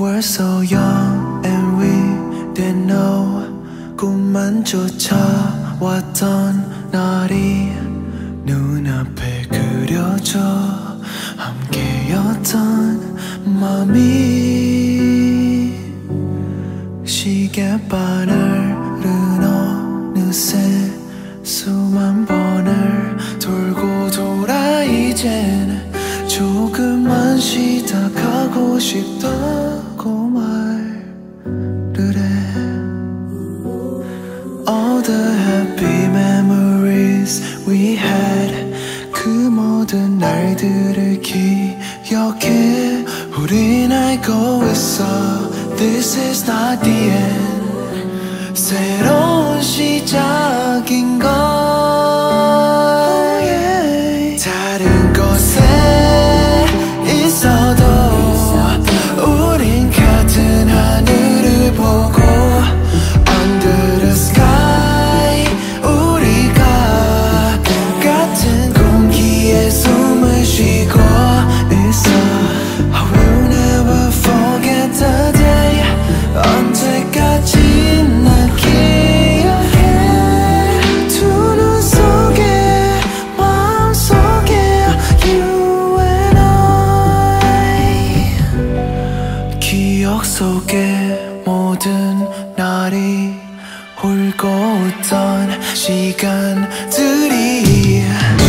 were so young and we didn't know 꿈만 쫓아왔던 날이 눈앞에 그려져 함께였던 맘이 시계바늘은 어느새 수만 번을 돌고 돌아 이젠 조금만 쉬다 가고 싶다고 말을 해. All the happy memories we had 그 모든 날들을 기억해. 우린 알고 있어 This is not the end 새로운 시작인 걸. 다른 곳에 있어도 우린 같은 하늘을 보고 Under the sky 우리가 같은 공기에 숨을 쉬고 있어. I will never forget the day 언제까지 날 기억해. 두 눈 속에 마음속에 You and I 기억 속에 모든 날이 울고 웃던 시간들이